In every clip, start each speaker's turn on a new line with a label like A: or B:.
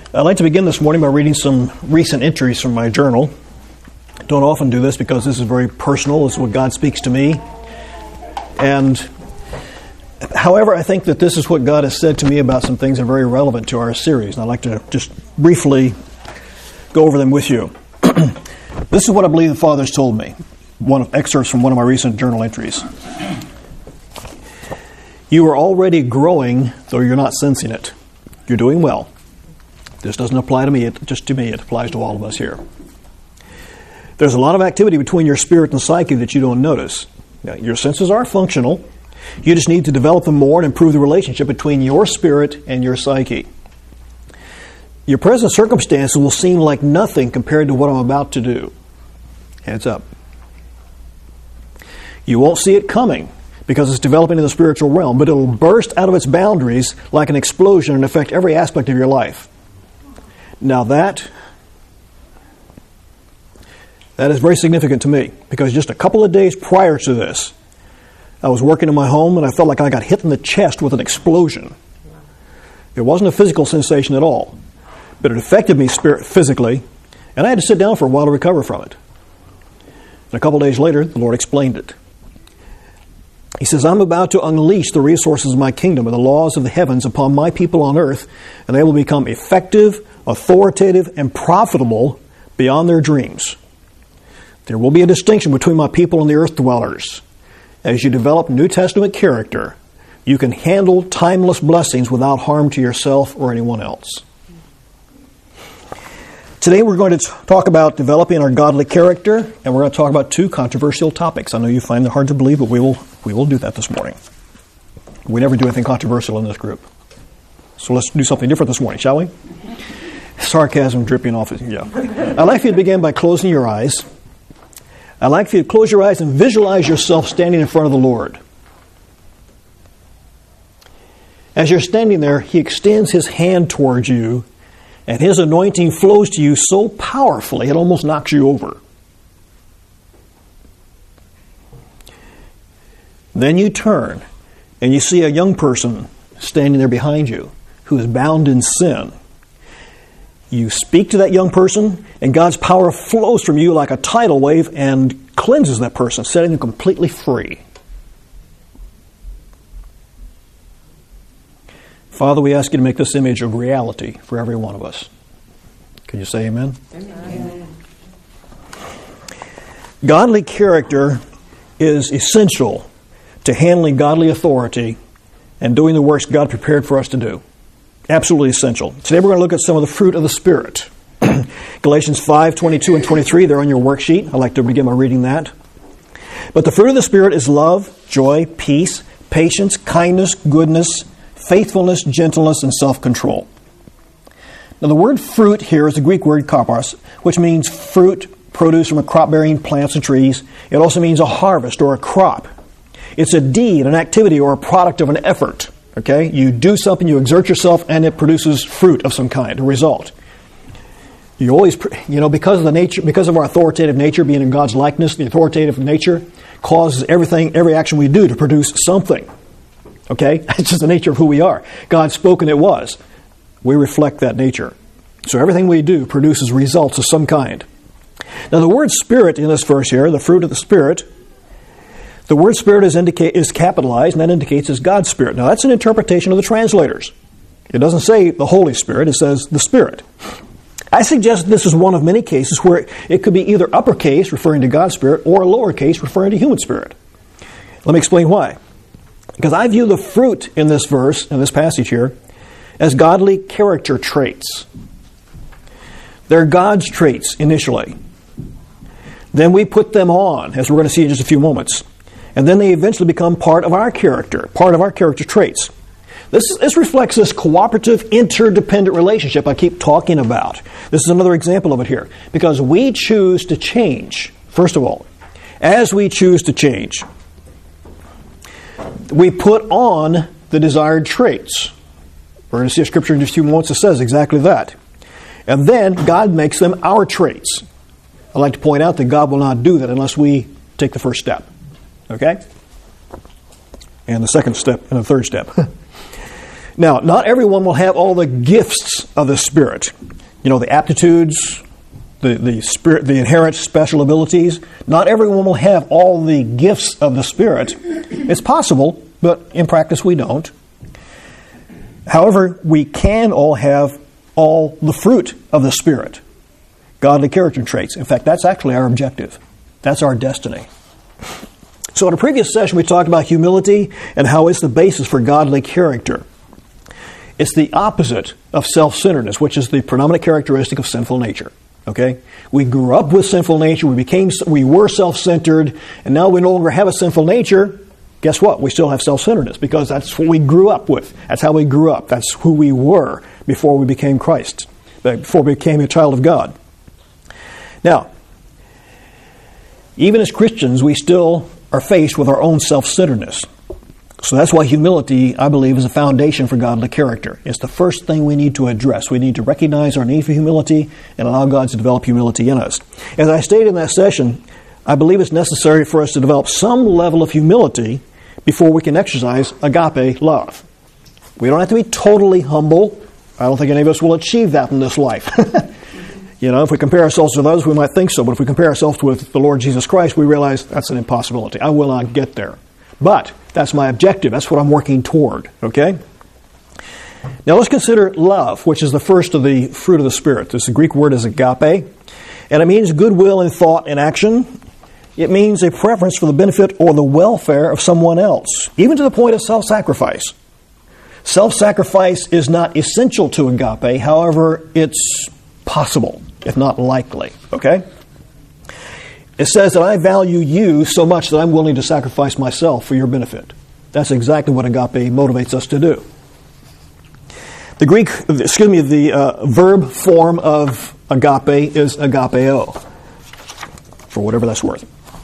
A: I'd like to begin this morning by reading some recent entries from my journal. Don't often do this because this is very personal. This is what God speaks to me. And however, I think that this is what God has said to me about some things that are very relevant to our series. And I'd like to just briefly go over them with you. This is what I believe the Father has told me. Excerpts from one of my recent journal entries. You are already growing, though you're not sensing it. You're doing well. This doesn't apply to me, just to me. It applies to all of us here. There's a lot of activity between your spirit and psyche that you don't notice. Now, your senses are functional. You just need to develop them more and improve the relationship between your spirit and your psyche. Your present circumstances will seem like nothing compared to what I'm about to do. Heads up. You won't see it coming because it's developing in the spiritual realm, but it will burst out of its boundaries like an explosion and affect every aspect of your life. Now that is very significant to me, because just a couple of days prior to this, I was working in my home and I felt like I got hit in the chest with an explosion. It wasn't a physical sensation at all, but it affected me physically, and I had to sit down for a while to recover from it. And a couple of days later, the Lord explained it. He says, I'm about to unleash the resources of my kingdom and the laws of the heavens upon my people on earth, and they will become effective, authoritative, and profitable beyond their dreams. There will be a distinction between my people and the earth dwellers. As you develop New Testament character, you can handle timeless blessings without harm to yourself or anyone else. Today we're going to talk about developing our godly character, and we're going to talk about two controversial topics. I know you find it hard to believe, but we will do that this morning. We never do anything controversial in this group. So let's do something different this morning, shall we? Sarcasm dripping off. Yeah. I'd like for you to begin by closing your eyes. I'd like for you to close your eyes and visualize yourself standing in front of the Lord. As you're standing there, He extends His hand towards you, and His anointing flows to you so powerfully it almost knocks you over. Then you turn and you see a young person standing there behind you who is bound in sin. You speak to that young person, and God's power flows from you like a tidal wave and cleanses that person, setting them completely free. Father, we ask you to make this image a reality for every one of us. Can you say amen? Amen. Godly character is essential to handling godly authority and doing the works God prepared for us to do. Absolutely essential. Today we're going to look at some of the fruit of the Spirit. Galatians 5:22 and 23, they're on your worksheet. I'd like to begin by reading that. But the fruit of the Spirit is love, joy, peace, patience, kindness, goodness, faithfulness, gentleness, and self-control. Now the word fruit here is the Greek word karpos, which means fruit, produce from a crop-bearing plants and trees. It also means a harvest or a crop. It's a deed, an activity, or a product of an effort. Okay? You do something, you exert yourself, and it produces fruit of some kind, a result. You always, because of our authoritative nature, being in God's likeness, the authoritative nature causes every action we do to produce something. Okay? It's just the nature of who we are. God spoke and it was. We reflect that nature. So everything we do produces results of some kind. Now the word Spirit in this verse here, the fruit of the Spirit, the word Spirit is capitalized, and that indicates it's God's Spirit. Now that's an interpretation of the translators. It doesn't say the Holy Spirit, it says the Spirit. I suggest this is one of many cases where it could be either uppercase, referring to God's Spirit, or lowercase, referring to human spirit. Let me explain why. Because I view the fruit in this verse, in this passage here, as godly character traits. They're God's traits initially. Then we put them on, as we're going to see in just a few moments. And then they eventually become part of our character traits. This reflects this cooperative, interdependent relationship I keep talking about. This is another example of it here. Because we choose to change, first of all. As we choose to change, we put on the desired traits. We're going to see a scripture in just a few moments that says exactly that. And then God makes them our traits. I'd like to point out that God will not do that unless we take the first step. Okay? And the second step and the third step. Now, not everyone will have all the gifts of the Spirit. You know, the aptitudes, the Spirit, the inherent special abilities. Not everyone will have all the gifts of the Spirit. It's possible, but in practice we don't. However, we can all have all the fruit of the Spirit. Godly character traits. In fact, that's actually our objective. That's our destiny. So in a previous session, we talked about humility and how it's the basis for godly character. It's the opposite of self-centeredness, which is the predominant characteristic of sinful nature. Okay? We grew up with sinful nature, we were self-centered, and now we no longer have a sinful nature. Guess what? We still have self-centeredness because that's what we grew up with. That's how we grew up. That's who we were before we became Christ, before we became a child of God. Now, even as Christians, we still are faced with our own self-centeredness. So that's why humility, I believe, is a foundation for godly character. It's the first thing we need to address. We need to recognize our need for humility and allow God to develop humility in us. As I stated in that session, I believe it's necessary for us to develop some level of humility before we can exercise agape love. We don't have to be totally humble. I don't think any of us will achieve that in this life. You know, if we compare ourselves with others, we might think so. But if we compare ourselves with the Lord Jesus Christ, we realize that's an impossibility. I will not get there. But that's my objective. That's what I'm working toward. Okay? Now let's consider love, which is the first of the fruit of the Spirit. The Greek word is agape. And it means goodwill in thought and action. It means a preference for the benefit or the welfare of someone else, even to the point of self-sacrifice. Self-sacrifice is not essential to agape. However, it's possible, if not likely. Okay? It says that I value you so much that I'm willing to sacrifice myself for your benefit. That's exactly what agape motivates us to do. The verb form of agape is agapeo, for whatever that's worth.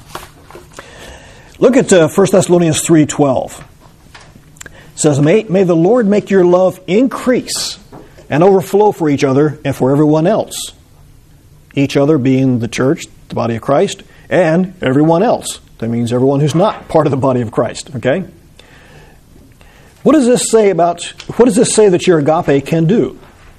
A: Look at 1 Thessalonians 3:12. It says, May the Lord make your love increase and overflow for each other and for everyone else. Each other being the church, the body of Christ, and everyone else. That means everyone who's not part of the body of Christ. Okay? What does this say that your agape can do?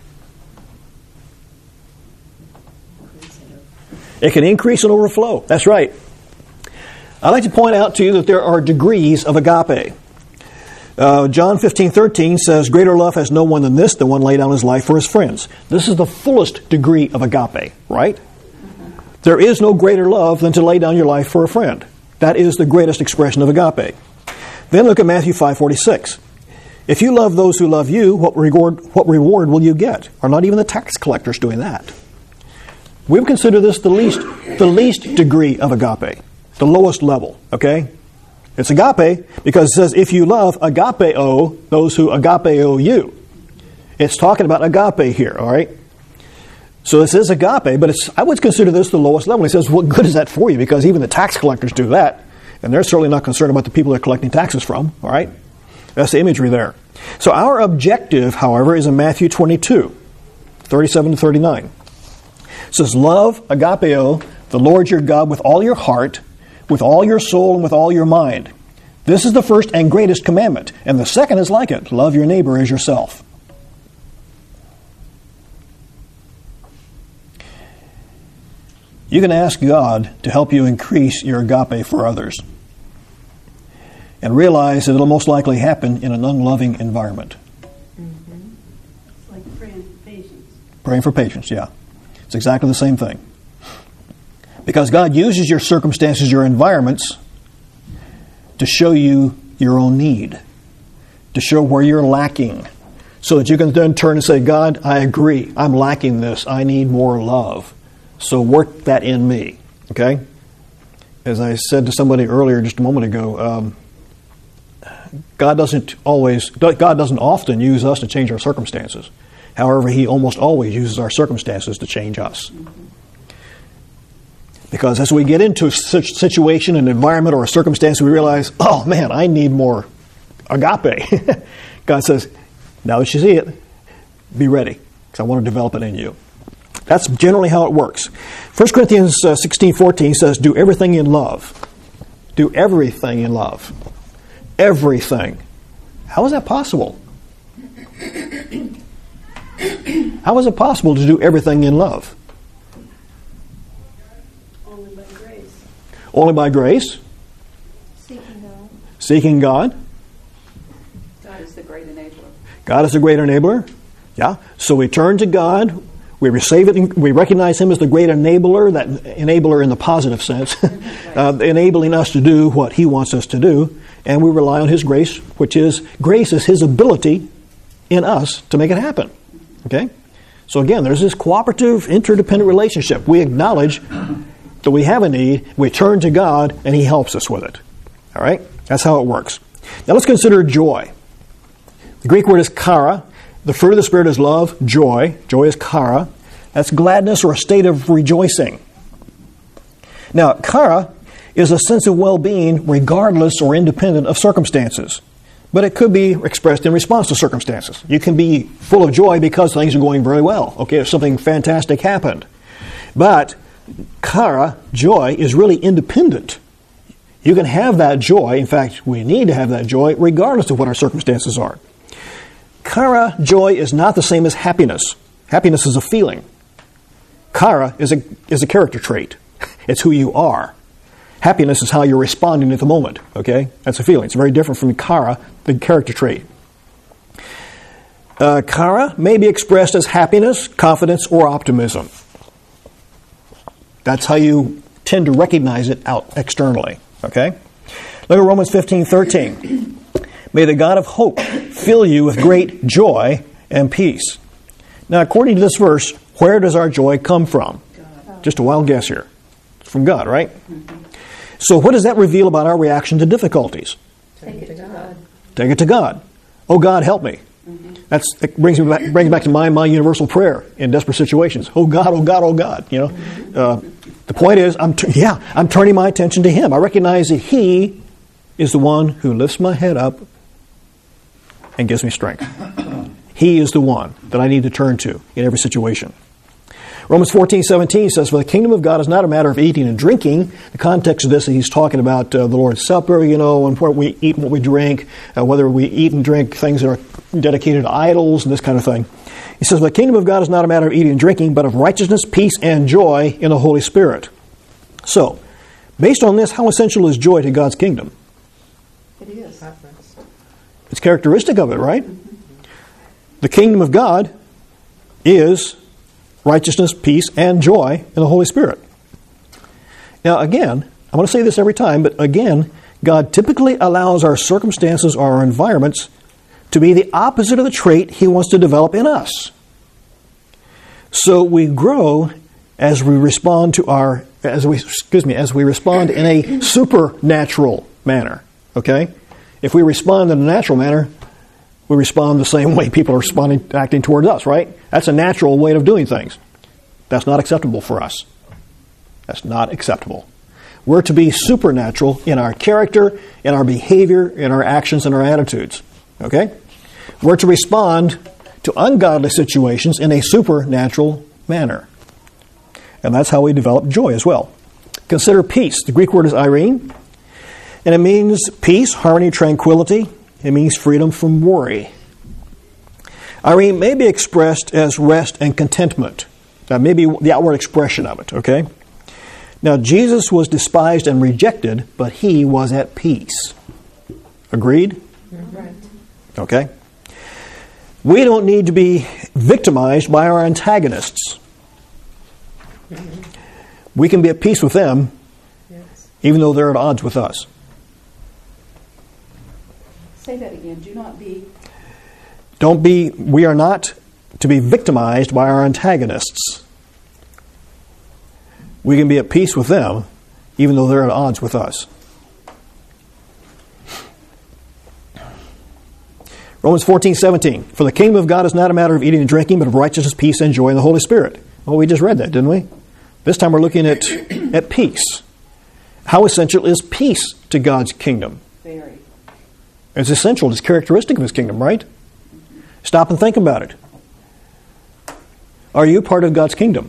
A: It can increase and overflow. That's right. I'd like to point out to you that there are degrees of agape. John 15:13 says, Greater love has no one than this, the one lay down his life for his friends. This is the fullest degree of agape, right? There is no greater love than to lay down your life for a friend. That is the greatest expression of agape. Then look at Matthew 5:46. If you love those who love you, what reward will you get? Are not even the tax collectors doing that? We would consider this the least degree of agape, the lowest level, okay? It's agape because it says, if you love agapeo, those who agapeo you. It's talking about agape here, all right? So this is agape, but I would consider this the lowest level. He says, what good is that for you? Because even the tax collectors do that, and they're certainly not concerned about the people they're collecting taxes from, all right? That's the imagery there. So our objective, however, is in Matthew 22:37-39. It says, love, agapeo, the Lord your God with all your heart, with all your soul, and with all your mind. This is the first and greatest commandment. And the second is like it. Love your neighbor as yourself. You can ask God to help you increase your agape for others. And realize that it'll most likely happen in an unloving environment.
B: Mm-hmm. It's like praying for patience.
A: Praying for patience, yeah. It's exactly the same thing. Because God uses your circumstances, your environments, to show you your own need, to show where you're lacking, so that you can then turn and say, God, I agree. I'm lacking this. I need more love. So work that in me. Okay? As I said to somebody earlier just a moment ago, God doesn't often use us to change our circumstances. However, He almost always uses our circumstances to change us. Because as we get into such a situation, an environment, or a circumstance, we realize, oh man, I need more agape. God says, now that you see it, be ready, because I want to develop it in you. That's generally how it works. 1 Corinthians 16:14 says, do everything in love. Do everything in love. Everything. How is that possible? How is it possible to do everything in love?
B: Only by grace.
A: Only by grace?
B: Seeking God.
A: Seeking God?
C: God is the great enabler.
A: God is the great enabler? Yeah. So we turn to God, we receive it, we recognize Him as the great enabler, that enabler in the positive sense, enabling us to do what He wants us to do, and we rely on His grace, which is, grace is His ability in us to make it happen. Okay? So again, there's this cooperative, interdependent relationship. We acknowledge that we have a need, we turn to God, and He helps us with it. All right? That's how it works. Now let's consider joy. The Greek word is chara. The fruit of the Spirit is love, joy. Joy is chara. That's gladness or a state of rejoicing. Now, chara is a sense of well-being regardless or independent of circumstances. But it could be expressed in response to circumstances. You can be full of joy because things are going very well. Okay, if something fantastic happened. But chara, joy, is really independent. You can have that joy. In fact, we need to have that joy regardless of what our circumstances are. Chara, joy, is not the same as happiness. Happiness is a feeling. Chara is a character trait. It's who you are. Happiness is how you're responding at the moment. Okay? That's a feeling. It's very different from chara, the character trait. Chara may be expressed as happiness, confidence, or optimism. That's how you tend to recognize it out externally. Okay? Look at Romans 15:13. May the God of hope fill you with great joy and peace. Now, according to this verse, where does our joy come from?
C: God.
A: Just a wild guess here. It's from God, right? Mm-hmm. So what does that reveal about our reaction to difficulties?
C: Take it to God.
A: Take it to God. Oh, God, help me.
C: Mm-hmm.
A: That brings me back to my universal prayer in desperate situations. Oh, God, oh, God, oh, God. You know, the point is, I'm turning my attention to Him. I recognize that He is the one who lifts my head up and gives me strength. He is the one that I need to turn to in every situation. Romans 14:17 says, for the kingdom of God is not a matter of eating and drinking. The context of this, he's talking about the Lord's Supper, and what we eat and what we drink, whether we eat and drink things that are dedicated to idols and this kind of thing. He says, the kingdom of God is not a matter of eating and drinking, but of righteousness, peace, and joy in the Holy Spirit. So, based on this, how essential is joy to God's kingdom?
C: It is.
A: It's characteristic of it, right? The kingdom of God is righteousness, peace, and joy in the Holy Spirit. Now again, I want to say this every time, but again, God typically allows our circumstances or our environments to be the opposite of the trait He wants to develop in us. So we grow as we respond as we respond in a supernatural manner. Okay? If we respond in a natural manner, we respond the same way people are acting towards us, right? That's a natural way of doing things. That's not acceptable for us. That's not acceptable. We're to be supernatural in our character, in our behavior, in our actions, and our attitudes. Okay? We're to respond to ungodly situations in a supernatural manner. And that's how we develop joy as well. Consider peace. The Greek word is eirene. And it means peace, harmony, tranquility. It means freedom from worry. Eirene may be expressed as rest and contentment. That may be the outward expression of it, okay? Now, Jesus was despised and rejected, but He was at peace. Agreed?
C: Right.
A: Okay. We don't need to be victimized by our antagonists. We can be at peace with them, even though they're at odds with us.
C: Say that again.
A: We are not to be victimized by our antagonists. We can be at peace with them, even though they're at odds with us. Romans 14:17. For the kingdom of God is not a matter of eating and drinking, but of righteousness, peace, and joy in the Holy Spirit. Well, we just read that, didn't we? This time we're looking at peace. How essential is peace to God's kingdom?
C: Very.
A: It's essential. It's characteristic of His kingdom, right? Stop and think about it. Are you part of God's kingdom?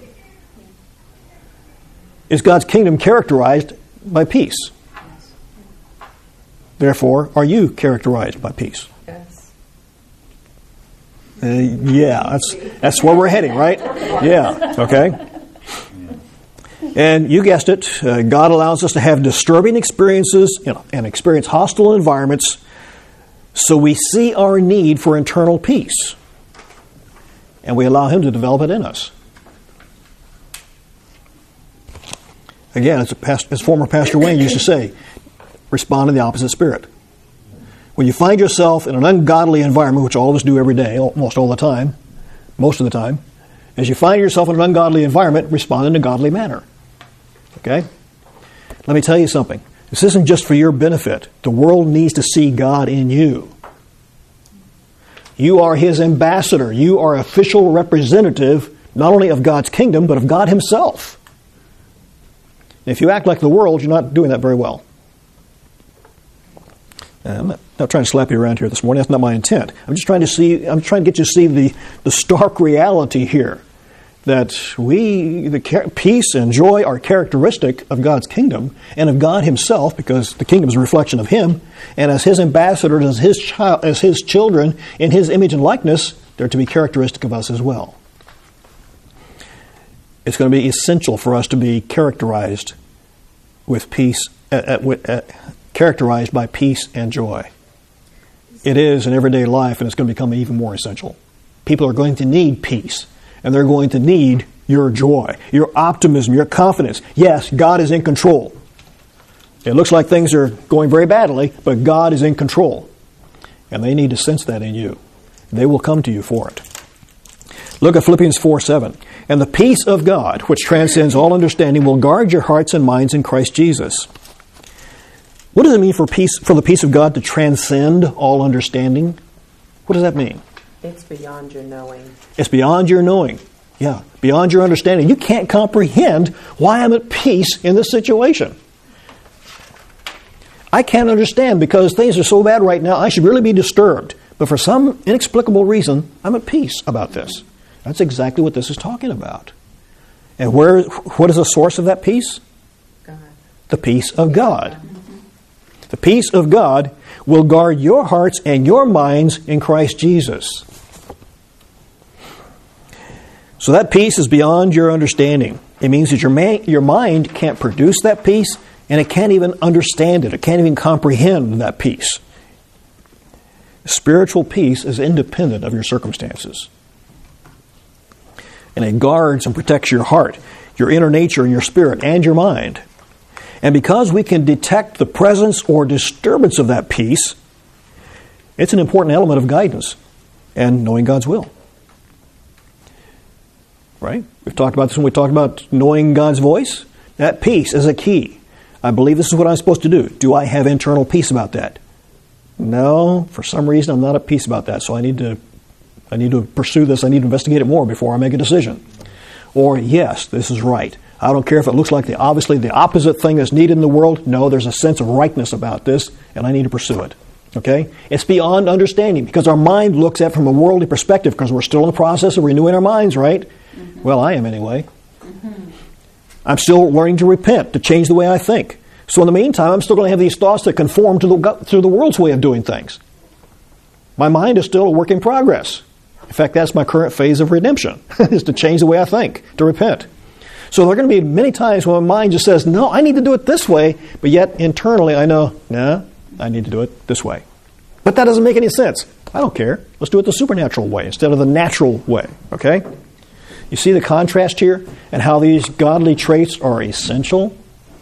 A: Is God's kingdom characterized by peace?
C: Yes.
A: Therefore, are you characterized by peace?
C: Yes.
A: Yeah, that's where we're heading, right? Yeah, okay. And you guessed it, God allows us to have disturbing experiences and experience hostile environments so we see our need for internal peace. And we allow Him to develop it in us. Again, as former Pastor Wayne used to say, respond in the opposite spirit. When you find yourself in an ungodly environment, which all of us do every day, almost all the time, most of the time, as you find yourself in an ungodly environment, respond in a godly manner. Okay? Let me tell you something. This isn't just for your benefit. The world needs to see God in you. You are His ambassador. You are official representative not only of God's kingdom, but of God Himself. If you act like the world, you're not doing that very well. I'm not trying to slap you around here this morning. That's not my intent. I'm trying to get you to see the stark reality here. That the peace and joy are characteristic of God's kingdom and of God Himself, because the kingdom is a reflection of Him. And as His ambassadors, as His children in His image and likeness, they're to be characteristic of us as well. It's going to be essential for us to be characterized with peace, characterized by peace and joy. It is in everyday life, and it's going to become even more essential. People are going to need peace. And they're going to need your joy, your optimism, your confidence. Yes, God is in control. It looks like things are going very badly, but God is in control. And they need to sense that in you. They will come to you for it. Look at Philippians 4:7. And the peace of God, which transcends all understanding, will guard your hearts and minds in Christ Jesus. What does it mean for the peace of God to transcend all understanding? What does that mean?
D: It's beyond your knowing.
A: It's beyond your knowing. Yeah, beyond your understanding. You can't comprehend why I'm at peace in this situation. I can't understand because things are so bad right now, I should really be disturbed. But for some inexplicable reason, I'm at peace about this. That's exactly what this is talking about. And what is the source of that peace?
D: God.
A: The peace of God. The peace of God will guard your hearts and your minds in Christ Jesus. So that peace is beyond your understanding. It means that your mind can't produce that peace, and it can't even understand it. It can't even comprehend that peace. Spiritual peace is independent of your circumstances. And it guards and protects your heart, your inner nature and your spirit and your mind. And because we can detect the presence or disturbance of that peace, it's an important element of guidance and knowing God's will. Right? We've talked about this when we talked about knowing God's voice. That peace is a key. I believe this is what I'm supposed to do. Do I have internal peace about that? No, for some reason I'm not at peace about that, so I need to pursue this. I need to investigate it more before I make a decision. Or, yes, this is right. I don't care if it looks like obviously the opposite thing is needed in the world. No, there's a sense of rightness about this, and I need to pursue it. Okay? It's beyond understanding because our mind looks at it from a worldly perspective because we're still in the process of renewing our minds, right? Mm-hmm. Well, I am anyway. Mm-hmm. I'm still learning to repent, to change the way I think. So in the meantime, I'm still going to have these thoughts that conform to the world's way of doing things. My mind is still a work in progress. In fact, that's my current phase of redemption, is to change the way I think, to repent. So there are going to be many times when my mind just says, no, I need to do it this way, but yet internally I know, no, I need to do it this way. But that doesn't make any sense. I don't care. Let's do it the supernatural way instead of the natural way, okay? You see the contrast here and how these godly traits are essential?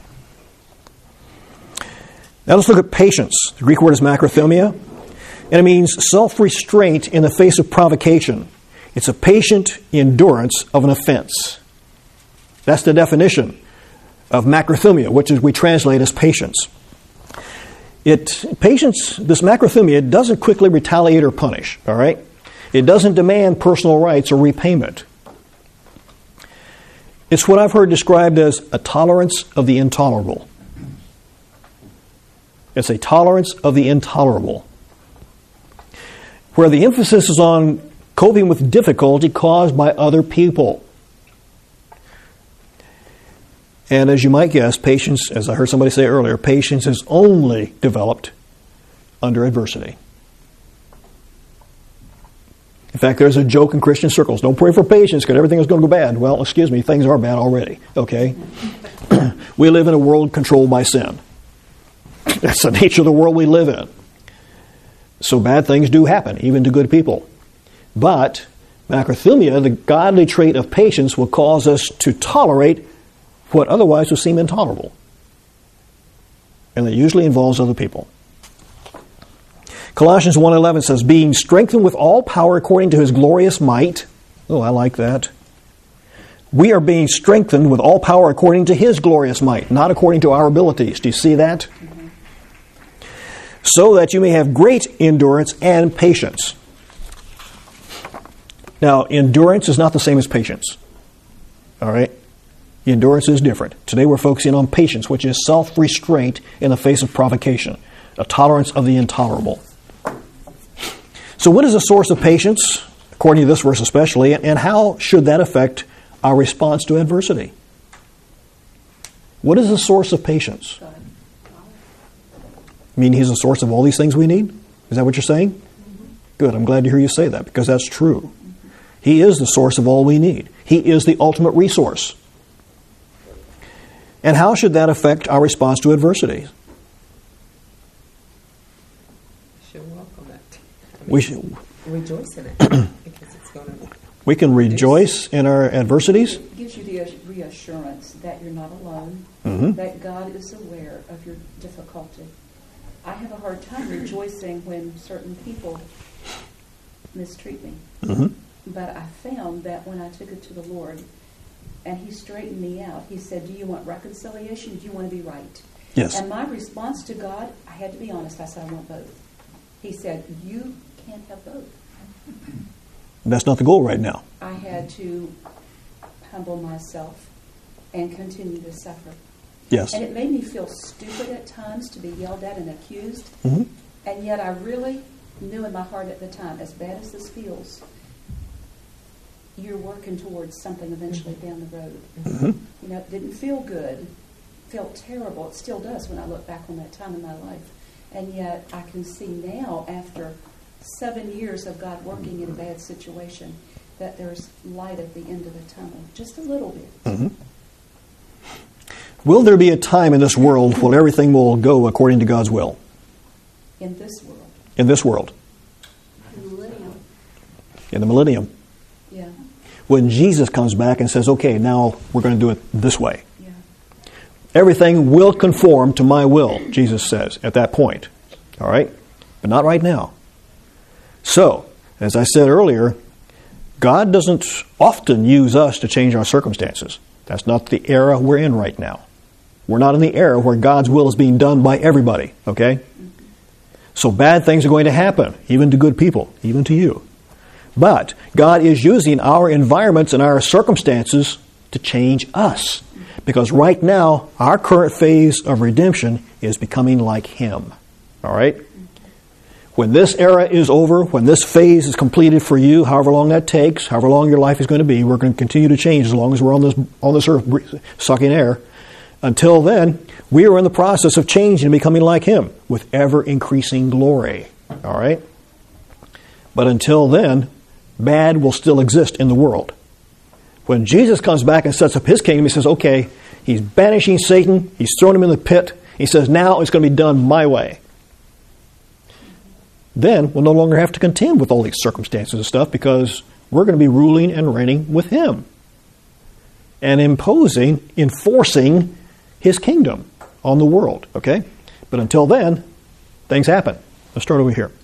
A: Now let's look at patience. The Greek word is makrothumia, and it means self-restraint in the face of provocation. It's a patient endurance of an offense. That's the definition of makrothumia, which we translate as patience. This makrothumia doesn't quickly retaliate or punish, all right? It doesn't demand personal rights or repayment. It's what I've heard described as a tolerance of the intolerable. It's a tolerance of the intolerable, where the emphasis is on coping with difficulty caused by other people. And as you might guess, patience, as I heard somebody say earlier, patience is only developed under adversity. In fact, there's a joke in Christian circles. Don't pray for patience because everything is going to go bad. Well, excuse me, things are bad already. Okay? We live in a world controlled by sin. That's the nature of the world we live in. So bad things do happen, even to good people. But macrothumia, the godly trait of patience, will cause us to tolerate what otherwise would seem intolerable. And it usually involves other people. Colossians 1:11 says, being strengthened with all power according to his glorious might. Oh, I like that. We are being strengthened with all power according to his glorious might, not according to our abilities. Do you see that? Mm-hmm. So that you may have great endurance and patience. Now, endurance is not the same as patience. All right? Endurance is different. Today we're focusing on patience, which is self-restraint in the face of provocation, a tolerance of the intolerable. So what is the source of patience, according to this verse especially, and how should that affect our response to adversity? What is the source of patience?
C: God.
A: You mean he's the source of all these things we need? Is that what you're saying? Mm-hmm. Good, I'm glad to hear you say that, because that's true. Mm-hmm. He is the source of all we need. He is the ultimate resource. And how should that affect our response to adversity? We should
D: rejoice in it because it's going to.
A: We can rejoice in our adversities.
C: It gives you the reassurance that you're not alone,
A: Mm-hmm.
C: that God is aware of your difficulty. I have a hard time rejoicing when certain people mistreat me.
A: Mm-hmm.
C: But I found that when I took it to the Lord and he straightened me out, he said, do you want reconciliation? Do you want to be right?
A: Yes.
C: And my response to God, I had to be honest, I said, I want both. He said, you can't have both.
A: That's not the goal right now.
C: I had to humble myself and continue to suffer.
A: Yes.
C: And it made me feel stupid at times to be yelled at and accused.
A: Mm-hmm.
C: And yet I really knew in my heart at the time, as bad as this feels, you're working towards something eventually down the road.
A: Mm-hmm.
C: You know, it didn't feel good. Felt terrible. It still does when I look back on that time in my life. And yet I can see now, after 7 years of God working in a bad situation, that there's light at the end of the tunnel. Just a little bit.
A: Mm-hmm. Will there be a time in this world when everything will go according to God's will?
C: In this world.
A: In this world.
B: In the millennium.
A: In the millennium.
C: Yeah.
A: When Jesus comes back and says, okay, now we're going to do it this way.
C: Yeah.
A: Everything will conform to my will, Jesus says, at that point. All right? But not right now. So, as I said earlier, God doesn't often use us to change our circumstances. That's not the era we're in right now. We're not in the era where God's will is being done by everybody, okay? So bad things are going to happen, even to good people, even to you. But God is using our environments and our circumstances to change us. Because right now, our current phase of redemption is becoming like Him. All right? When this era is over, when this phase is completed for you, however long that takes, however long your life is going to be, we're going to continue to change as long as we're on this earth sucking air. Until then, we are in the process of changing and becoming like Him with ever-increasing glory. All right? But until then, bad will still exist in the world. When Jesus comes back and sets up His kingdom, He says, okay, He's banishing Satan, He's thrown him in the pit. He says, now it's going to be done my way. Then we'll no longer have to contend with all these circumstances and stuff because we're going to be ruling and reigning with Him and enforcing His kingdom on the world, okay? But until then, things happen. Let's start over here.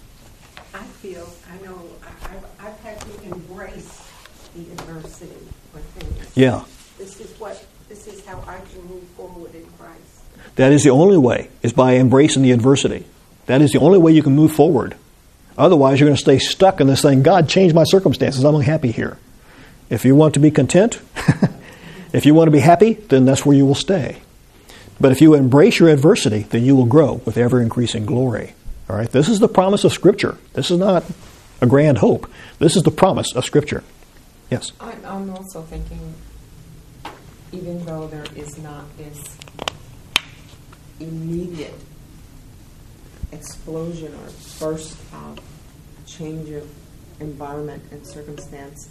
B: I know, I've had to embrace the adversity with things.
A: Yeah.
B: This is how I can move forward in Christ.
A: That is the only way, is by embracing the adversity. That is the only way you can move forward. Otherwise, you're going to stay stuck in this thing, God, change my circumstances. I'm unhappy here. If you want to be content, if you want to be happy, then that's where you will stay. But if you embrace your adversity, then you will grow with ever-increasing glory. All right? This is the promise of Scripture. This is not a grand hope. This is the promise of Scripture. Yes?
D: I'm also thinking, even though there is not this immediate explosion or burst of change of environment and circumstance,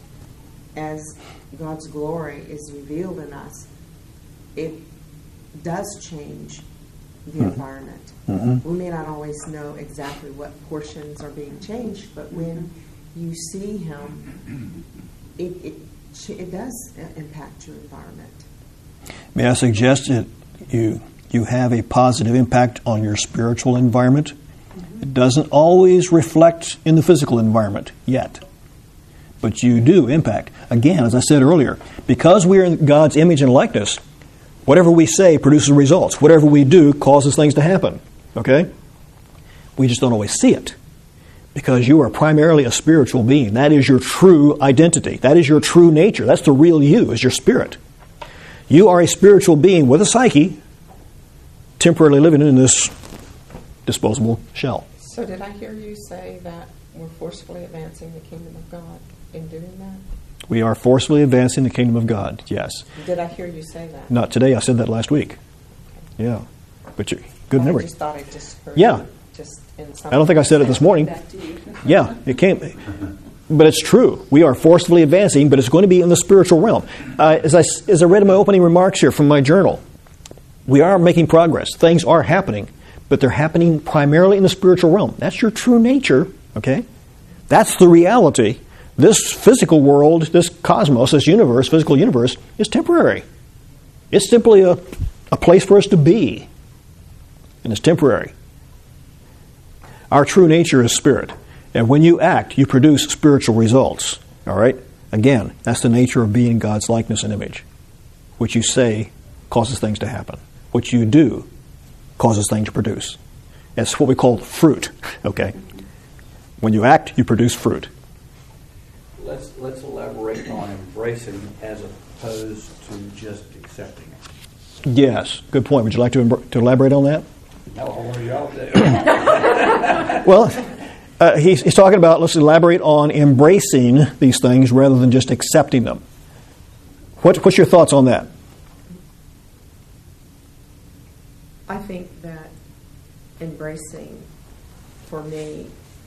D: as God's glory is revealed in us, it does change the environment. We may not always know exactly what portions are being changed, but when you see Him, it does impact your environment.
A: May I suggest that you have a positive impact on your spiritual environment? It doesn't always reflect in the physical environment yet, but you do impact. Again, as I said earlier, because we are in God's image and likeness, whatever we say produces results. Whatever we do causes things to happen. Okay? We just don't always see it, because you are primarily a spiritual being. That is your true identity. That is your true nature. That's the real you, is your spirit. You are a spiritual being with a psyche, temporarily living in this disposable shell.
D: So did I hear you say that we're forcefully advancing the kingdom of God in doing that?
A: We are forcefully advancing the kingdom of God, yes.
D: Did I hear you say that?
A: Not today. I said that last week. Yeah. But good memory.
D: I just thought I just heard
A: Yeah.
D: you just in
A: I don't think I said it this morning.
C: Back to you.
A: Yeah, it came. But it's true. We are forcefully advancing, but it's going to be in the spiritual realm. As I read in my opening remarks here from my journal, we are making progress. Things are happening, but they're happening primarily in the spiritual realm. That's your true nature, okay? That's the reality. This physical world, this cosmos, this universe, physical universe, is temporary. It's simply a place for us to be, and it's temporary. Our true nature is spirit. And when you act, you produce spiritual results. All right? Again, that's the nature of being God's likeness and image. What you say causes things to happen. What you do causes things to produce. That's what we call fruit. Okay? When you act, you produce fruit.
E: Let's elaborate on embracing as opposed to just accepting it.
A: Yes, good point. Would you like to elaborate on that?
E: No, what are y'all doing?
A: Well, he's talking about, let's elaborate on embracing these things rather than just accepting them. What's your thoughts on that?
D: I think that embracing, for me,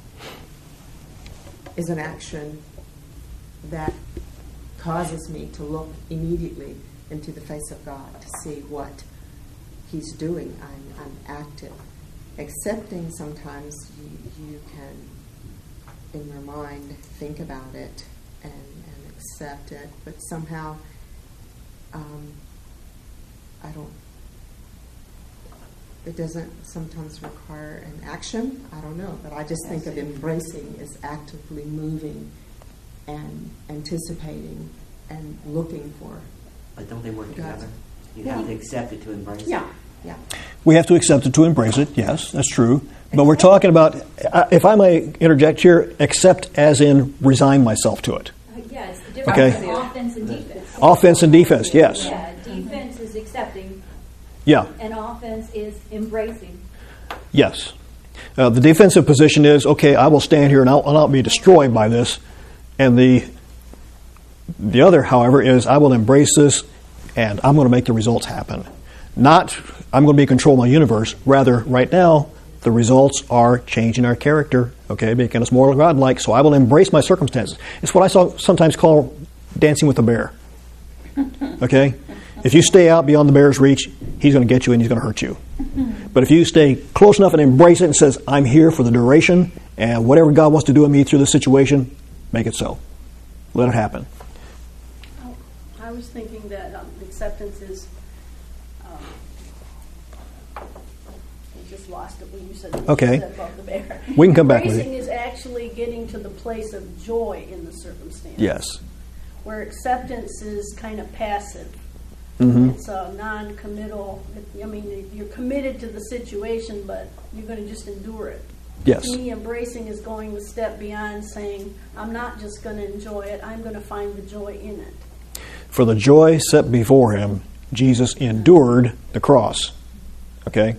D: is an action that causes me to look immediately into the face of God to see what He's doing. I'm active. Accepting, sometimes you can, in your mind, think about it and accept it, but somehow it doesn't sometimes require an action. I don't know, but I just think of embracing as actively moving and anticipating and looking for.
F: But don't they work
D: God.
F: together? You have to accept it to embrace
D: Yeah,
F: it.
D: yeah.
A: We have to accept it to embrace it. Yes, that's true. But we're talking about, if I may interject here, accept as in resign myself to it.
G: Yeah, it's the difference
A: Okay.
G: between offense and defense.
A: Offense and defense, yes.
G: Yeah, defense is accepting,
A: Yeah,
G: and offense is embracing.
A: yes. The defensive position is, okay, I will stand here and I'll not be destroyed by this. And the other, however, is I will embrace this and I'm going to make the results happen. Not, I'm going to be in control of my universe. Rather, right now, the results are changing our character, okay, making us more godlike, so I will embrace my circumstances. It's what I sometimes call dancing with the bear, okay? If you stay out beyond the bear's reach, he's going to get you and he's going to hurt you. But if you stay close enough and embrace it and says, I'm here for the duration, and whatever God wants to do with me through this situation, make it so. Let it happen.
H: I was thinking that acceptance is, I just lost it when you said,
A: Okay.
H: said about the bear.
A: We can come back with it.
H: Embracing is actually getting to the place of joy in the circumstance.
A: Yes.
H: Where acceptance is kind of passive.
A: Mm-hmm.
H: It's a non-committal. I mean, you're committed to the situation, but you're going to just endure it.
A: Yes.
H: To me, embracing is going the step beyond saying, I'm not just going to enjoy it, I'm going to find the joy in it.
A: For the joy set before him, Jesus endured the cross. Okay?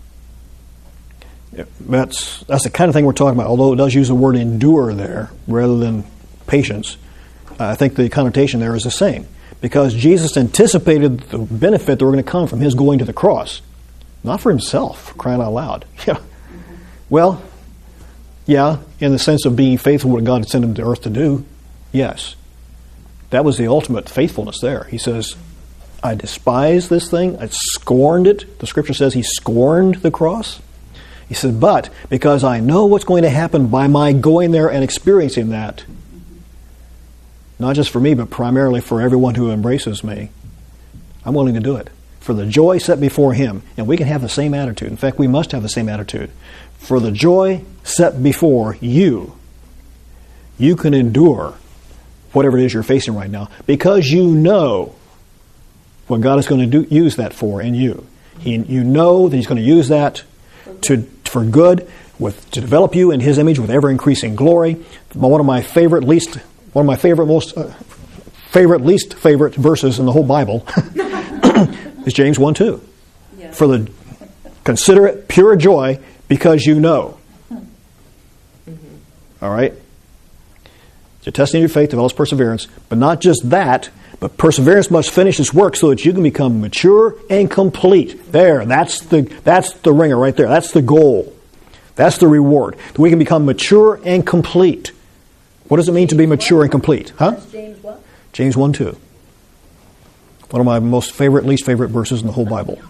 A: That's the kind of thing we're talking about. Although it does use the word endure there rather than patience, I think the connotation there is the same. Because Jesus anticipated the benefit that were going to come from his going to the cross. Not for himself, crying out loud. Yeah. Well, Yeah, in the sense of being faithful to what God had sent him to earth to do, yes. That was the ultimate faithfulness there. He says, I despise this thing. I scorned it. The scripture says he scorned the cross. He said, but because I know what's going to happen by my going there and experiencing that, not just for me, but primarily for everyone who embraces me, I'm willing to do it. For the joy set before him. And we can have the same attitude. In fact, we must have the same attitude. For the joy set before you, you can endure whatever it is you're facing right now because you know what God is going to use that for in you. You know that he's going to use that for good, to develop you in his image with ever-increasing glory. One of my favorite, least favorite verses in the whole Bible is James 1:2. Yeah. Consider it pure joy because you know. All right? So testing your faith develops perseverance, but not just that, but perseverance must finish its work so that you can become mature and complete. There, that's the ringer right there. That's the goal. That's the reward. That we can become mature and complete. What does it mean to be mature and complete? Huh?
G: James what?
A: James 1:2. One of my least favorite verses in the whole Bible.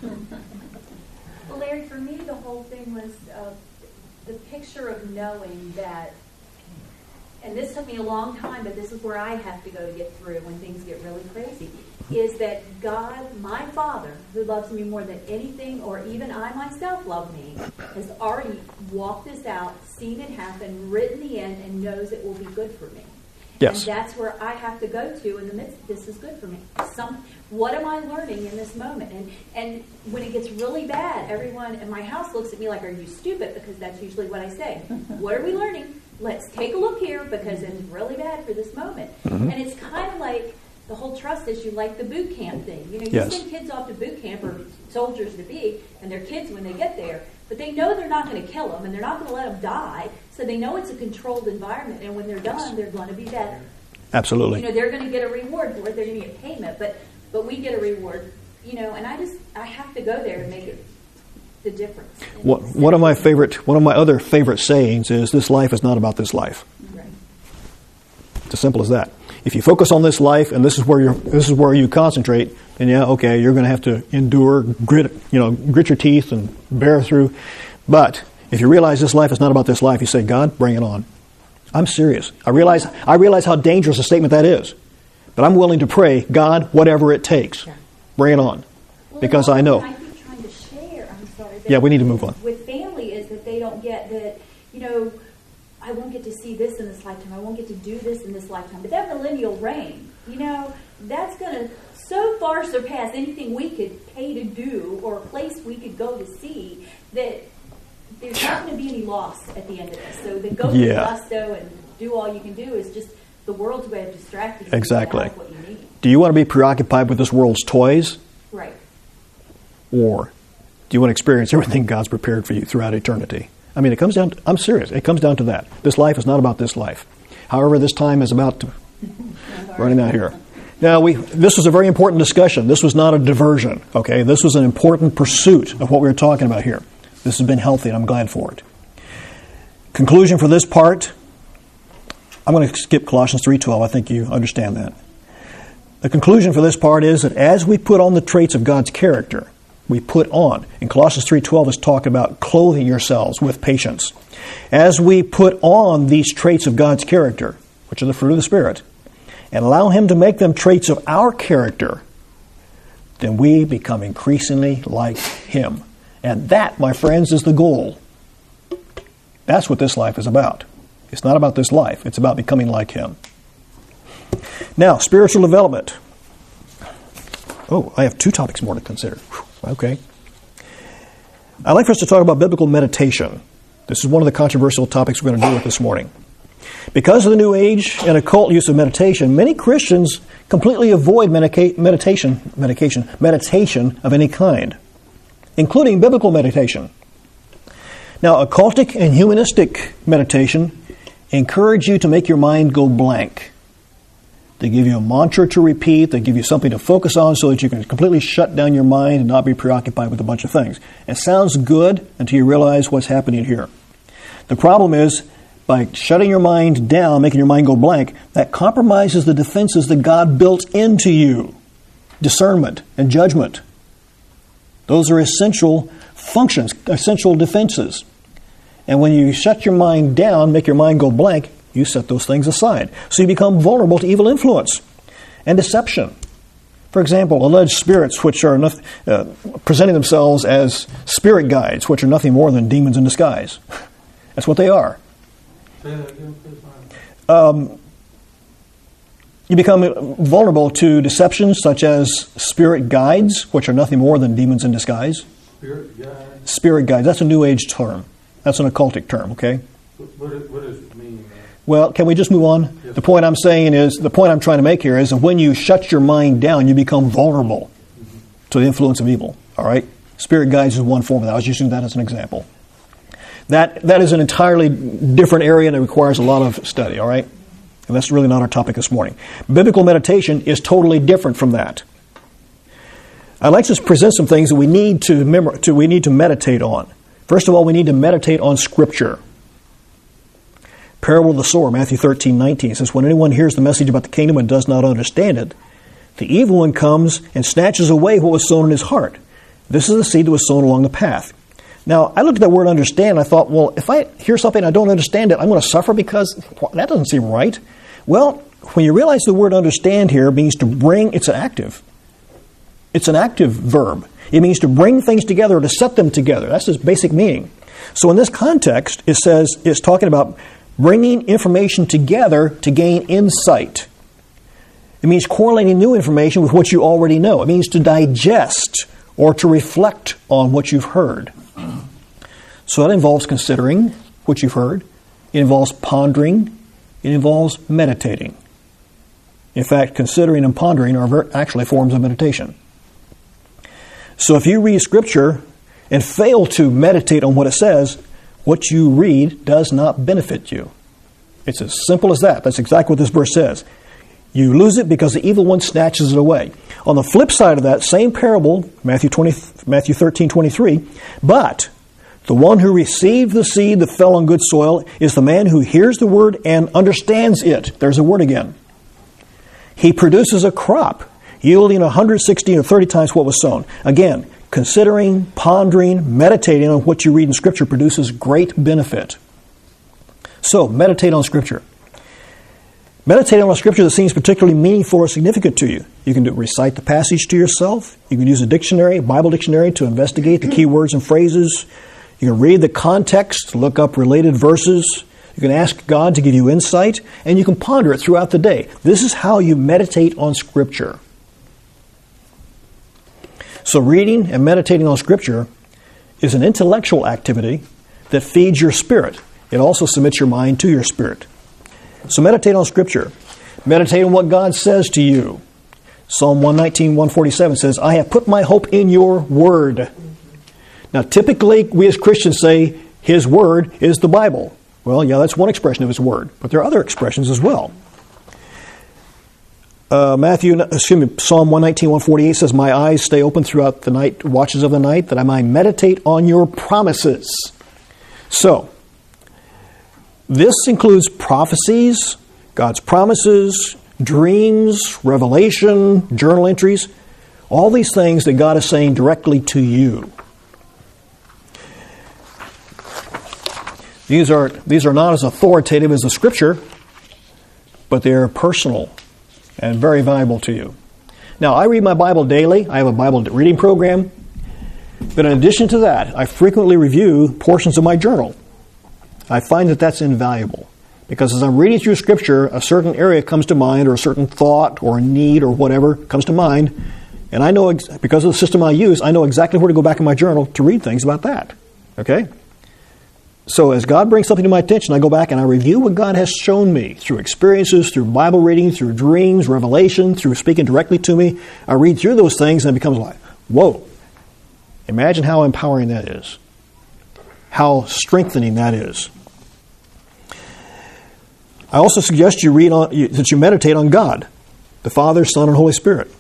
G: Well, Larry, for me, the whole thing was the picture of knowing that, and this took me a long time, but this is where I have to go to get through when things get really crazy, is that God, my Father, who loves me more than anything, or even I myself love me, has already walked this out, seen it happen, written the end, and knows it will be good for me.
A: Yes.
G: And that's where I have to go to in the midst of this is good for me. What am I learning in this moment? And when it gets really bad, everyone in my house looks at me like, are you stupid? Because that's usually what I say. What are we learning? Let's take a look here because it's really bad for this moment. Mm-hmm. And it's kind of like the whole trust issue, like the boot camp thing. You know, you send kids off to boot camp, or soldiers to be, and they're kids when they get there, but they know they're not going to kill them, and they're not going to let them die, so they know it's a controlled environment, and when they're done, they're going to be better.
A: Absolutely.
G: You know, they're going to get a reward for it. They're going to get payment, but we get a reward. You know, and I have to go there to make it the difference.
A: One of my other favorite sayings is, "This life is not about this life."
G: Right.
A: It's as simple as that. If you focus on this life and this is where you concentrate, then you're going to have to endure, grit your teeth and bear through. But if you realize this life is not about this life, you say, "God, bring it on. I'm serious. I realize how dangerous a statement that is, but I'm willing to pray, God, whatever it takes, bring it on, because I know."
G: I keep trying to share. I'm sorry.
A: Yeah, we need to move on.
G: With family is that they don't get that. You know, I won't get to see this in this lifetime. I won't get to do this in this lifetime. But that millennial reign, that's going to so far surpass anything we could pay to do or a place we could go to see that there's not going to be any loss at the end of this. So the go to gusto and do all you can do is just the world's way of distracting you.
A: Exactly.
G: That's what you need.
A: Do you want to be preoccupied with this world's toys?
G: Right.
A: Or do you want to experience everything God's prepared for you throughout eternity? I mean, it comes down to, I'm serious, it comes down to that. This life is not about this life. However, this time is about to running out here. Now, this was a very important discussion. This was not a diversion, okay? This was an important pursuit of what we were talking about here. This has been healthy, and I'm glad for it. Conclusion for this part, I'm going to skip Colossians 3:12. I think you understand that. The conclusion for this part is that as we put on the traits of God's character, we put on. In Colossians 3:12 is talking about clothing yourselves with patience. As we put on these traits of God's character, which are the fruit of the Spirit, and allow Him to make them traits of our character, then we become increasingly like Him. And that, my friends, is the goal. That's what this life is about. It's not about this life. It's about becoming like Him. Now, spiritual development. Oh, I have 2 topics more to consider. Okay. I'd like for us to talk about biblical meditation. This is one of the controversial topics we're going to deal with this morning. Because of the New Age and occult use of meditation, many Christians completely avoid meditation of any kind, including biblical meditation. Now, occultic and humanistic meditation encourage you to make your mind go blank. They give you a mantra to repeat. They give you something to focus on so that you can completely shut down your mind and not be preoccupied with a bunch of things. It sounds good until you realize what's happening here. The problem is by shutting your mind down, making your mind go blank, that compromises the defenses that God built into you. Discernment and judgment. Those are essential functions, essential defenses. And when you shut your mind down, make your mind go blank, you set those things aside. So you become vulnerable to evil influence and deception. For example, alleged spirits which are presenting themselves as spirit guides, which are nothing more than demons in disguise. That's what they are. You become vulnerable to deceptions such as spirit guides, which are nothing more than demons in disguise.
E: Spirit guides?
A: Spirit guides. That's a New Age term. That's an occultic term, okay?
E: What does it mean?
A: Well, can we just move on?
E: Yes.
A: The point I'm trying to make here is that when you shut your mind down, you become vulnerable to the influence of evil, all right? Spirit guides is one form of that. I was using that as an example. That is an entirely different area and it requires a lot of study, all right? And that's really not our topic this morning. Biblical meditation is totally different from that. I'd like to present some things that we need to meditate on. First of all, we need to meditate on Scripture. Parable of the sower, Matthew 13:19 says, when anyone hears the message about the kingdom and does not understand it, the evil one comes and snatches away what was sown in his heart. This is the seed that was sown along the path. Now, I looked at that word understand, and I thought, well, if I hear something and I don't understand it, I'm going to suffer because that doesn't seem right. Well, when you realize the word understand here means to bring, it's an active. It's an active verb. It means to bring things together, to set them together. That's its basic meaning. So in this context, it's talking about bringing information together to gain insight. It means correlating new information with what you already know. It means to digest or to reflect on what you've heard. So that involves considering what you've heard. It involves pondering. It involves meditating. In fact, considering and pondering are actually forms of meditation. So if you read Scripture and fail to meditate on what it says, what you read does not benefit you. It's as simple as that. That's exactly what this verse says. You lose it because the evil one snatches it away. On the flip side of that, same parable, Matthew 13:23, but the one who received the seed that fell on good soil is the man who hears the word and understands it. There's a word again. He produces a crop, yielding 160 or 30 times what was sown. Again, considering, pondering, meditating on what you read in Scripture produces great benefit. So, meditate on Scripture. Meditate on a Scripture that seems particularly meaningful or significant to you. You can recite the passage to yourself. You can use a dictionary, a Bible dictionary, to investigate the key words and phrases. You can read the context, look up related verses. You can ask God to give you insight, and you can ponder it throughout the day. This is how you meditate on Scripture. So reading and meditating on Scripture is an intellectual activity that feeds your spirit. It also submits your mind to your spirit. So meditate on Scripture. Meditate on what God says to you. Psalm 119, 147 says, I have put my hope in your word. Now, typically, we as Christians say His word is the Bible. Well, yeah, that's one expression of His word, but there are other expressions as well. Psalm 119, 148 says, my eyes stay open throughout the night, watches of the night, that I might meditate on your promises. So, this includes prophecies, God's promises, dreams, revelation, journal entries, all these things that God is saying directly to you. These are not as authoritative as the Scripture, but they are personal and very valuable to you. Now, I read my Bible daily. I have a Bible reading program. But in addition to that, I frequently review portions of my journal. I find that that's invaluable. Because as I'm reading through Scripture, a certain area comes to mind, or a certain thought, or a need, or whatever comes to mind. And I know, because of the system I use, I know exactly where to go back in my journal to read things about that. Okay? So as God brings something to my attention, I go back and I review what God has shown me through experiences, through Bible reading, through dreams, revelation, through speaking directly to me. I read through those things and it becomes like, whoa. Imagine how empowering that is. How strengthening that is. I also suggest that you meditate on God, the Father, Son, and Holy Spirit.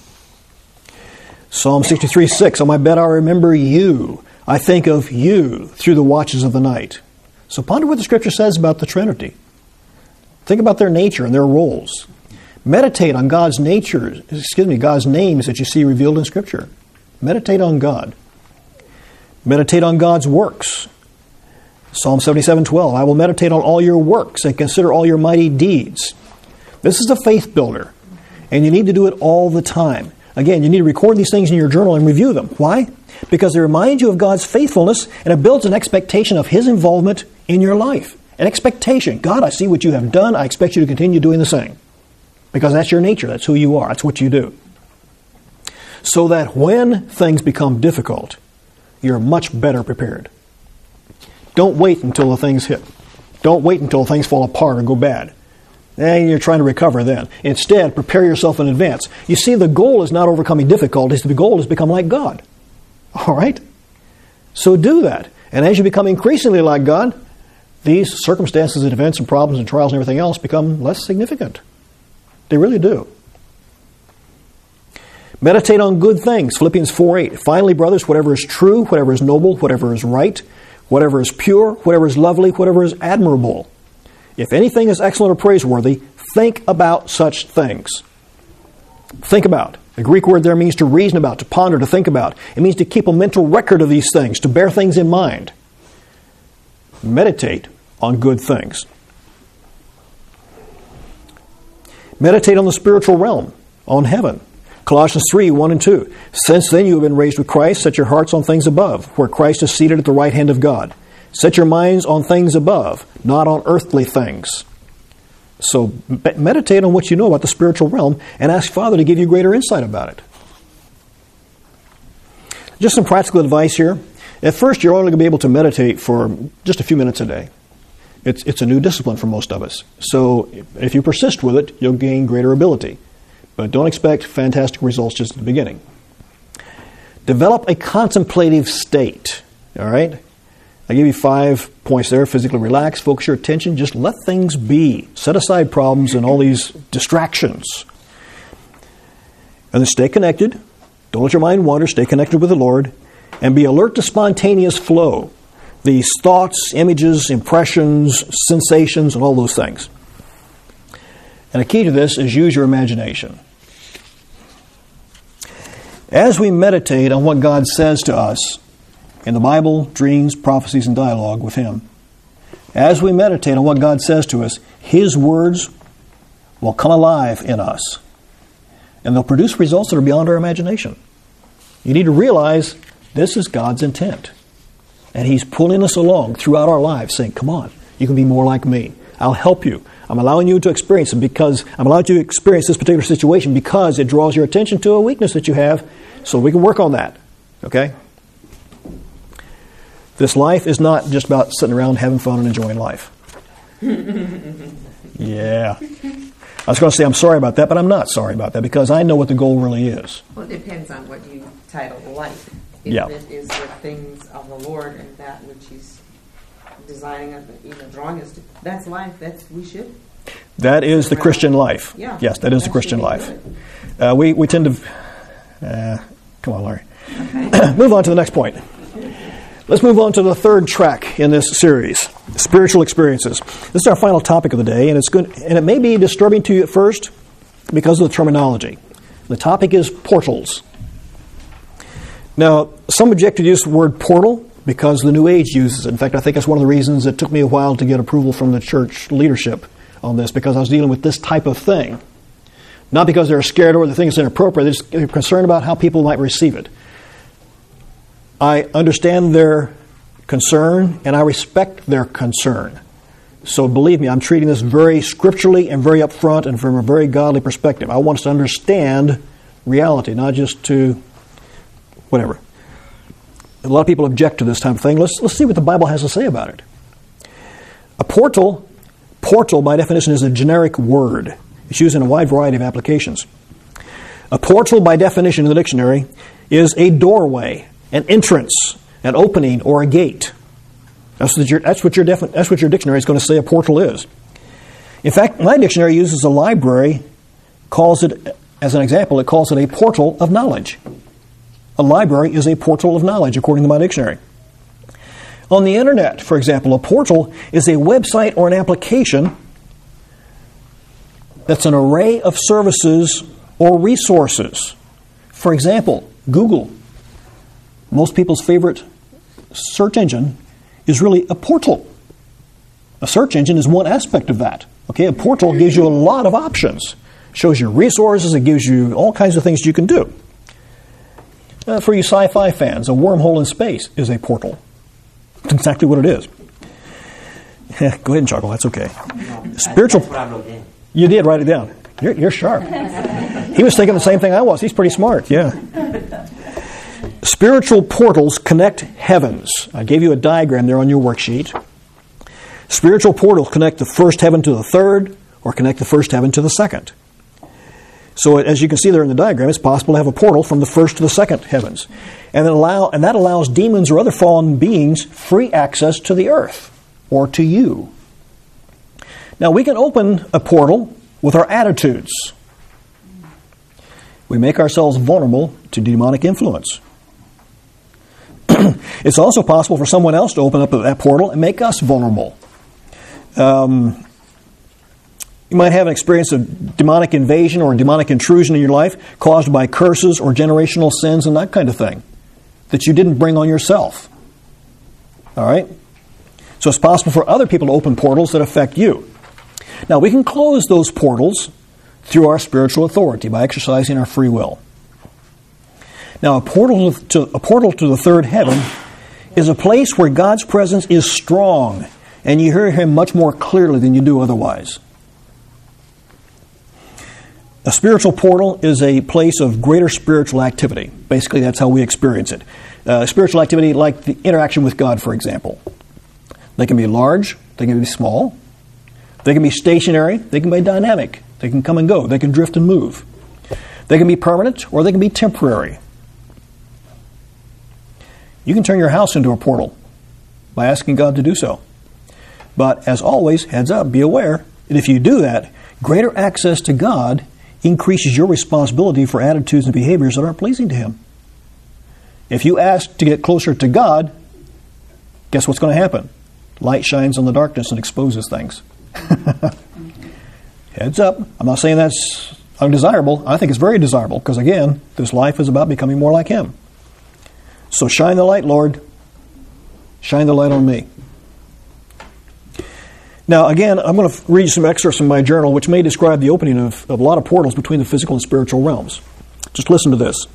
A: Psalm 63:6, on my bed I remember you. I think of you through the watches of the night. So ponder what the Scripture says about the Trinity. Think about their nature and their roles. Meditate on God's names that you see revealed in Scripture. Meditate on God. Meditate on God's works. Psalm 77:12, I will meditate on all your works and consider all your mighty deeds. This is a faith builder, and you need to do it all the time. Again, you need to record these things in your journal and review them. Why? Because they remind you of God's faithfulness, and it builds an expectation of His involvement in your life. An expectation. God, I see what you have done. I expect you to continue doing the same. Because that's your nature. That's who you are. That's what you do. So that when things become difficult, you're much better prepared. Don't wait until the things hit. Don't wait until things fall apart or go bad. And you're trying to recover then. Instead, prepare yourself in advance. You see, the goal is not overcoming difficulties. The goal is to become like God. All right? So do that. And as you become increasingly like God, these circumstances and events and problems and trials and everything else become less significant. They really do. Meditate on good things. Philippians 4:8. Finally, brothers, whatever is true, whatever is noble, whatever is right, whatever is pure, whatever is lovely, whatever is admirable. If anything is excellent or praiseworthy, think about such things. Think about. The Greek word there means to reason about, to ponder, to think about. It means to keep a mental record of these things, to bear things in mind. Meditate on good things. Meditate on the spiritual realm, on heaven. Colossians 3:1 and 2. Since then you have been raised with Christ, set your hearts on things above, where Christ is seated at the right hand of God. Set your minds on things above, not on earthly things. So meditate on what you know about the spiritual realm and ask Father to give you greater insight about it. Just some practical advice here. At first, you're only going to be able to meditate for just a few minutes a day. It's a new discipline for most of us. So if you persist with it, you'll gain greater ability. But don't expect fantastic results just at the beginning. Develop a contemplative state. All right? I give you 5 points there. Physically relax, focus your attention, just let things be. Set aside problems and all these distractions. And then stay connected. Don't let your mind wander. Stay connected with the Lord. And be alert to spontaneous flow. These thoughts, images, impressions, sensations, and all those things. And a key to this is use your imagination. As we meditate on what God says to us in the Bible, dreams, prophecies, and dialogue with Him, as we meditate on what God says to us, His words will come alive in us. And they'll produce results that are beyond our imagination. You need to realize this is God's intent. And He's pulling us along throughout our lives, saying, come on, you can be more like me. I'll help you. I'm allowing you to experience it because I'm allowing you to experience this particular situation because it draws your attention to a weakness that you have, so we can work on that. Okay? This life is not just about sitting around having fun and enjoying life. Yeah. I was going to say I'm sorry about that, but I'm not sorry about that because I know what the goal really is.
D: Well, it depends on what you title life. If it is the things of the Lord and that which He's designing us, drawing us to, that's life. We should.
A: That is the Christian life.
D: Yeah.
A: Yes, that is the Christian life. We tend to... come on, Larry. Okay. Move on to the next point. Let's move on to the third track in this series, spiritual experiences. This is our final topic of the day, and it may be disturbing to you at first because of the terminology. The topic is portals. Now, some object to use the word portal because the New Age uses it. In fact, I think that's one of the reasons it took me a while to get approval from the church leadership on this, because I was dealing with this type of thing. Not because they're scared or they think it's inappropriate, they're concerned about how people might receive it. I understand their concern, and I respect their concern. So believe me, I'm treating this very scripturally and very upfront and from a very godly perspective. I want us to understand reality, not just to whatever. A lot of people object to this type of thing. Let's see what the Bible has to say about it. A portal by definition is a generic word. It's used in a wide variety of applications. A portal by definition in the dictionary is a doorway, an entrance, an opening, or a gate. That's what your dictionary is going to say a portal is. In fact, my dictionary uses a library, calls it, as an example, it calls it a portal of knowledge. A library is a portal of knowledge, according to my dictionary. On the internet, for example, a portal is a website or an application that's an array of services or resources. For example, Google, most people's favorite search engine, is really a portal. A search engine is one aspect of that. Okay, a portal gives you a lot of options. Shows you resources, it gives you all kinds of things you can do. For you sci-fi fans, a wormhole in space is a portal. That's exactly what it is. Go ahead and chuckle, that's okay. Spiritual.
F: That's what I wrote down.
A: You did write it down. You're sharp. He was thinking the same thing I was. He's pretty smart, yeah. Spiritual portals connect heavens. I gave you a diagram there on your worksheet. Spiritual portals connect the first heaven to the third, or connect the first heaven to the second. So as you can see there in the diagram, it's possible to have a portal from the first to the second heavens. And that allows demons or other fallen beings free access to the earth, or to you. Now, we can open a portal with our attitudes. We make ourselves vulnerable to demonic influence. It's also possible for someone else to open up that portal and make us vulnerable. You might have an experience of demonic invasion or demonic intrusion in your life caused by curses or generational sins and that kind of thing that you didn't bring on yourself. All right? So it's possible for other people to open portals that affect you. Now, we can close those portals through our spiritual authority by exercising our free will. Now, a portal to the third heaven is a place where God's presence is strong, and you hear Him much more clearly than you do otherwise. A spiritual portal is a place of greater spiritual activity. Basically, that's how we experience it. Spiritual activity like the interaction with God, for example. They can be large, they can be small, they can be stationary, they can be dynamic, they can come and go, they can drift and move. They can be permanent or they can be temporary. You can turn your house into a portal by asking God to do so. But as always, heads up, be aware that if you do that, greater access to God increases your responsibility for attitudes and behaviors that aren't pleasing to Him. If you ask to get closer to God, guess what's going to happen? Light shines on the darkness and exposes things. Heads up. I'm not saying that's undesirable. I think it's very desirable because, again, this life is about becoming more like Him. So shine the light, Lord. Shine the light on me. Now, again, I'm going to read some excerpts from my journal which may describe the opening of a lot of portals between the physical and spiritual realms. Just listen to this.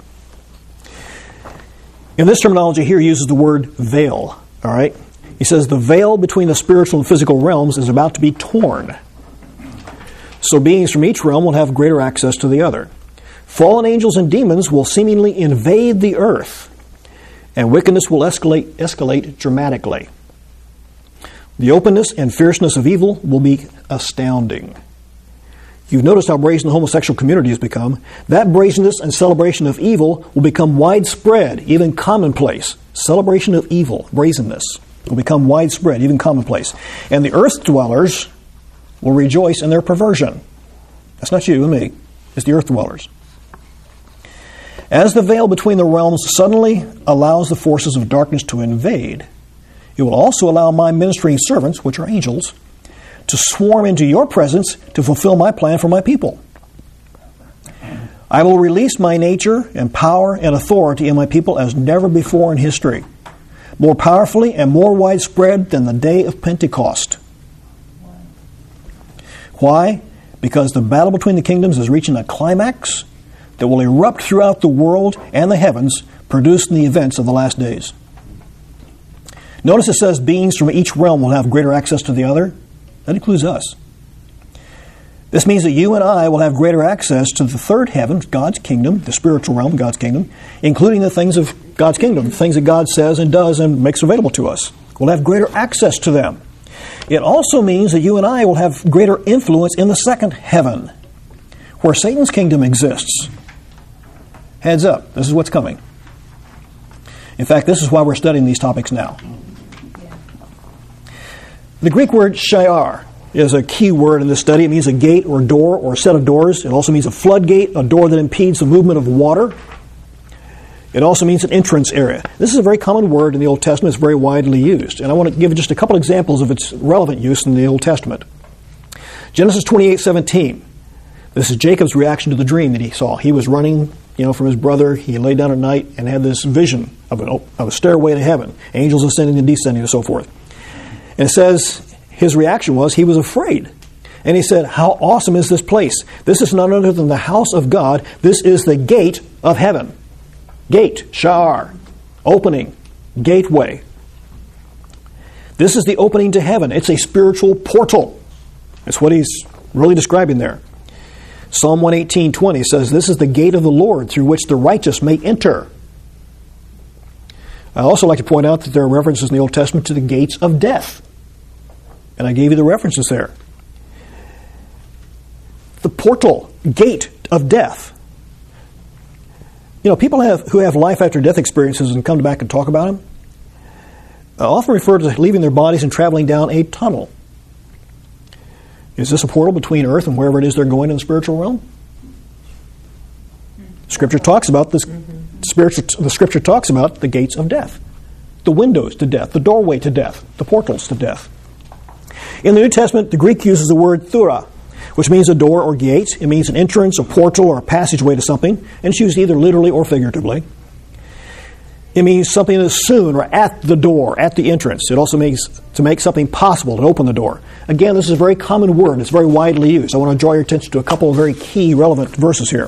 A: In this terminology here, he uses the word veil. All right? He says the veil between the spiritual and physical realms is about to be torn. So beings from each realm will have greater access to the other. Fallen angels and demons will seemingly invade the earth, and wickedness will escalate dramatically. The openness and fierceness of evil will be astounding. You've noticed how brazen the homosexual community has become. That brazenness and celebration of evil will become widespread, even commonplace. Celebration of evil, brazenness, will become widespread, even commonplace. And the earth dwellers will rejoice in their perversion. That's not you and me. It's the earth dwellers. As the veil between the realms suddenly allows the forces of darkness to invade, it will also allow my ministering servants, which are angels, to swarm into your presence to fulfill my plan for my people. I will release my nature and power and authority in my people as never before in history, more powerfully and more widespread than the day of Pentecost. Why? Because the battle between the kingdoms is reaching a climax that will erupt throughout the world and the heavens, producing the events of the last days. Notice it says beings from each realm will have greater access to the other. That includes us. This means that you and I will have greater access to the third heaven, God's kingdom, the spiritual realm, God's kingdom, including the things of God's kingdom, the things that God says and does and makes available to us. We'll have greater access to them. It also means that you and I will have greater influence in the second heaven, where Satan's kingdom exists. Heads up, this is what's coming. In fact, this is why we're studying these topics now. The Greek word shayar is a key word in this study. It means a gate or door or a set of doors. It also means a floodgate, a door that impedes the movement of water. It also means an entrance area. This is a very common word in the Old Testament. It's very widely used. And I want to give just a couple examples of its relevant use in the Old Testament. Genesis 28:17. This is Jacob's reaction to the dream that he saw. He was running, from his brother. He lay down at night and had this vision of a stairway to heaven, angels ascending and descending and so forth. And it says his reaction was he was afraid. And he said, how awesome is this place? This is none other than the house of God. This is the gate of heaven. Gate, sha'ar, opening, gateway. This is the opening to heaven. It's a spiritual portal. That's what he's really describing there. Psalm 118:20 says, this is the gate of the Lord through which the righteous may enter. I also like to point out that there are references in the Old Testament to the gates of death. And I gave you the references there. The portal, gate of death. People who have life after death experiences and come back and talk about them often refer to leaving their bodies and traveling down a tunnel. Is this a portal between earth and wherever it is they're going in the spiritual realm? Scripture talks about this. The Scripture talks about the gates of death, the windows to death, the doorway to death, the portals to death. In the New Testament, the Greek uses the word thura, which means a door or gate. It means an entrance, a portal, or a passageway to something, and it's used either literally or figuratively. It means something that is soon or at the door, at the entrance. It also means to make something possible, to open the door. Again, this is a very common word. It's very widely used. I want to draw your attention to a couple of very key, relevant verses here.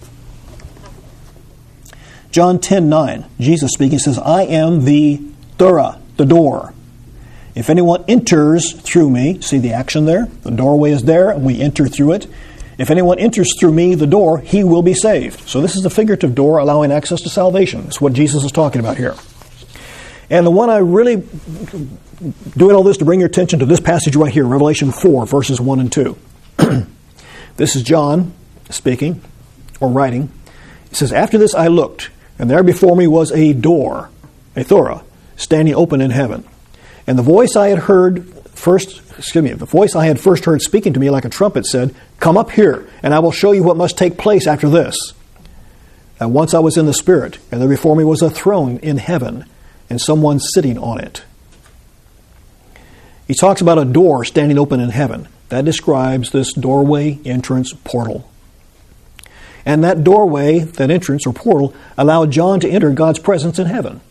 A: John 10:9, Jesus speaking says, I am the thura, the door. If anyone enters through me, see the action there? The doorway is there, and we enter through it. If anyone enters through me, the door, he will be saved. So this is the figurative door allowing access to salvation. That's what Jesus is talking about here. And the one I really, doing all this to bring your attention to this passage right here, Revelation 4, verses 1 and 2. This is John speaking, or writing. He says, after this I looked, and there before me was a door, a thura, standing open in heaven. And the voice I had first heard speaking to me like a trumpet said, come up here, and I will show you what must take place after this. And once I was in the Spirit, and there before me was a throne in heaven, and someone sitting on it. He talks about a door standing open in heaven. That describes this doorway, entrance, portal. And that doorway, that entrance or portal, allowed John to enter God's presence in heaven.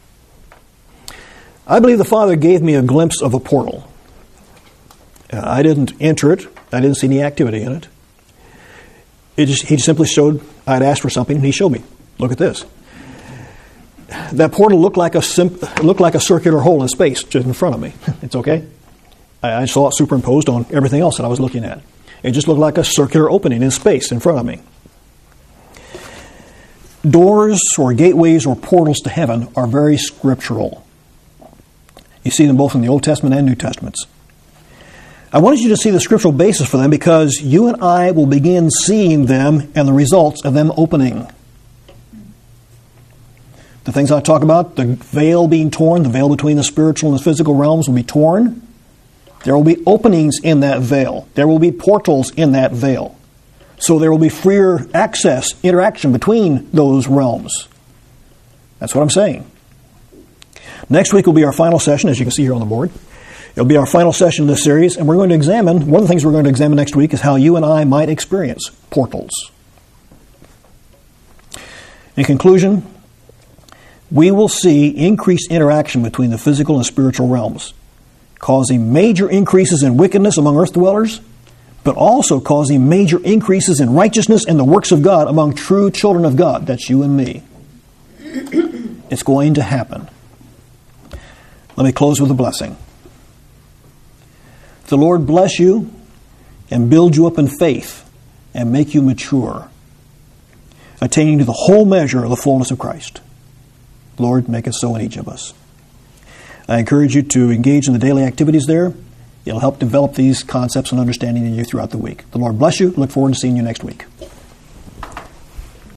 A: I believe the Father gave me a glimpse of a portal. I didn't enter it. I didn't see any activity in it. He simply showed, I'd asked for something, and he showed me. Look at this. That portal looked like a circular hole in space just in front of me. It's okay. I saw it superimposed on everything else that I was looking at. It just looked like a circular opening in space in front of me. Doors or gateways or portals to heaven are very scriptural. You see them both in the Old Testament and New Testaments. I wanted you to see the scriptural basis for them because you and I will begin seeing them and the results of them opening. The things I talk about, the veil being torn, the veil between the spiritual and the physical realms will be torn. There will be openings in that veil. There will be portals in that veil. So there will be freer access, interaction between those realms. That's what I'm saying. Next week will be our final session, as you can see here on the board. It'll be our final session in this series, and we're going to examine, one of the things we're going to examine next week is how you and I might experience portals. In conclusion, we will see increased interaction between the physical and spiritual realms, causing major increases in wickedness among earth dwellers, but also causing major increases in righteousness and the works of God among true children of God. That's you and me. It's going to happen. Let me close with a blessing. The Lord bless you and build you up in faith and make you mature, attaining to the whole measure of the fullness of Christ. Lord, make it so in each of us. I encourage you to engage in the daily activities there. It'll help develop these concepts and understanding in you throughout the week. The Lord bless you. Look forward to seeing you next week.